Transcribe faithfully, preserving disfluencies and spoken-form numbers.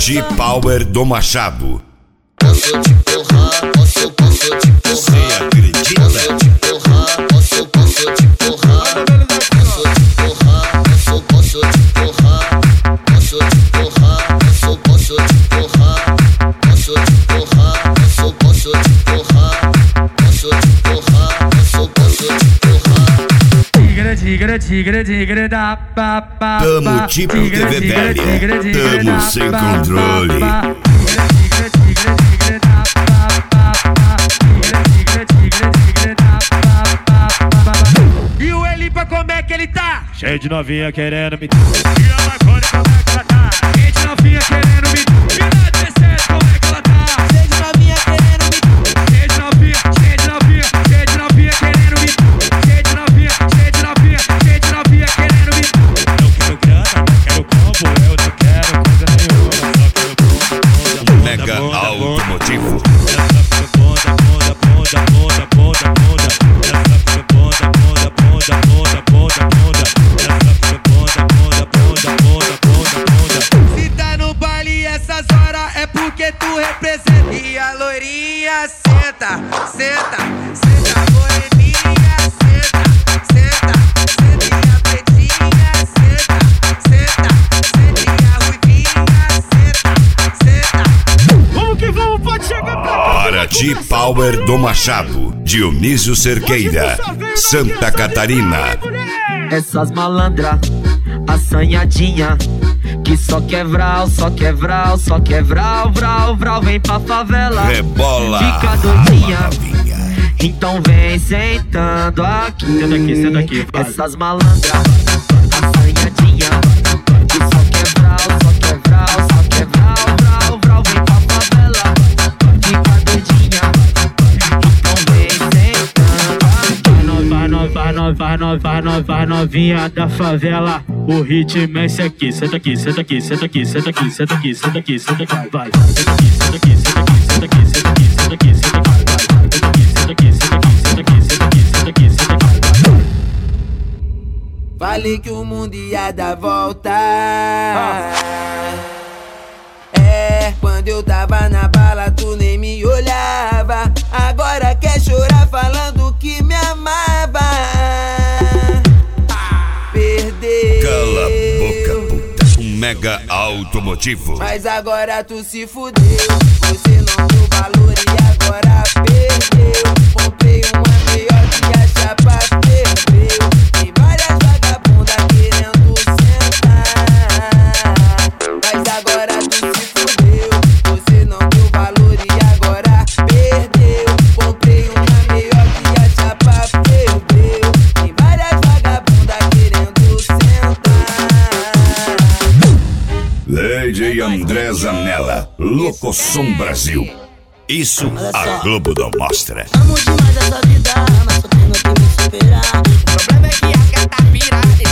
Paraty Power do Machado. Posso te empurrar, posso, posso te empurrar. Você acredita? Posso te empurrar, posso, posso te empurrar. Posso te empurrar, posso, posso te empurrar. Posso te empurrar, posso, posso te empurrar. Posso te empurrar, posso, posso te empurrar. Posso te empurrar, posso, posso te empurrar. Tigre, tigre, tigre, tigre da pa pa. Tamo tipo T V velha, tamo sem controle. Tigre, tigre, tigre da pa pa pa. Tigre, tigre, tigre da pa pa pa. E o Elipa como é que ele tá? Cheio de novinha querendo me. E a Marconi como é que ela tá? Cheio de novinha querendo me. E na dezessete como é que ela tá? Cheio de novinha querendo me. Cheio de novinha, cheio de novinha, cheio de novinha querendo me. Cheio de novinha, cheio de novinha, cheio de novinha querendo me. Eu quero grana, não quero combo, eu não quero coisa nenhuma. Só quero bunda, bunda, bunda, Mega bunda, automotivo. Essa bunda, bunda, bunda, bunda, bunda, bunda. Essa bunda, bunda, bunda, bunda, bunda, bunda. Essa bunda, bunda, bunda, bunda, bunda, bunda. Se tá no baile essas horas é porque tu representa. E a loirinha senta, senta, senta, moreninha senta, senta, senta. E a pretinha senta, senta, senta. E a ruivinha senta, senta. Vamos que vamos, pode chegar pra cá. Paraty Power do Machado. Dionísio Cerqueira, Santa Catarina. Essas malandra, assanhadinha, que só quer vral, só quer vral, só quer vral, vral, vral. Vem pra favela, Rebola fica doidinha. Então vem sentando aqui. Senta aqui, senta aqui, vai. Essas malandra, assanhadinha, que só quer vral, só quer vral, só quer vral, vral, vral. Vem pra favela, fica doidinha. Então vem sentando aqui. Vai, no, vai, no, vai, no, vai, no, vai, novinha da favela. O ritmo é esse aqui. Senta aqui, senta aqui, senta aqui, senta aqui, senta aqui, senta aqui, senta aqui, vai. Senta aqui, senta aqui, senta aqui, senta aqui, senta aqui, senta aqui, senta aqui, vai. Senta aqui, senta aqui, senta aqui, senta aqui, senta aqui, senta aqui, senta aqui, vai. Falei que o mundo ia dar volta. É, quando eu tava na bala tu nem me olhava. Agora quer chorar falando que me amava. Perdeu. Cala a boca, puta. Um mega automotivo. Mas agora tu se fudeu. Você não deu valor e agora perdeu. Comprei uma melhor que a chapa perdeu. Tem várias vagabundas querendo sentar. Mas agora tu se fudeu. Você não deu valor e agora perdeu. Comprei uma melhor que a chapa perdeu. Tem várias vagabundas querendo sentar. Lady André Zanella, Locosom Brasil. Isso a Globo não mostra. Amo demais essa vida, mas só tenho que me superar. O problema é que as gatas viram.